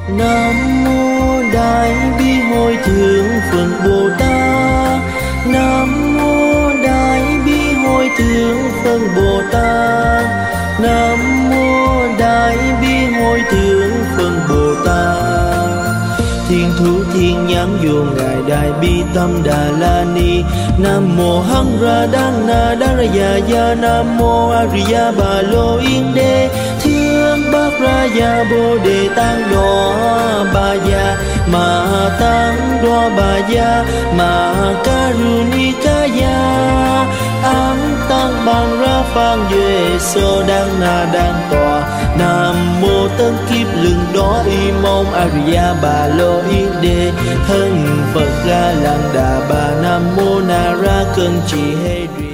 Nam mô Đại Bi Hội Thượng Phật Bồ Tát. Nam mô Đại Bi Hội Thượng Phật Bồ Tát. Nam mô Đại Bi Hội Thượng Phật Bồ Tát. Thiên thủ thiên nhãn vô ngài Đại Bi Tâm Đà La Ni. Nam mô Hằng Ra Đăng Na Đa Ra Già Gia. Nam mô A Di Đà Bà Lô Yên Đê. Thương Bát Ra Gia Bồ Đề Tăng Đọa Bà Gia Ma Tăng Đọa Bà Gia Ma Karunikaya. Ám Tăng Bằng Ra Phan Duệ Sô Đăng Na Đăng Tòa. Nam mô Tân Kiếp Lưng Đó Y Mông A Di Đà Bà Lô Yên Đê. Thân Phật Ra Lăng Đà Bà. Nam mô Na Ra Cân Trì Hê Ri.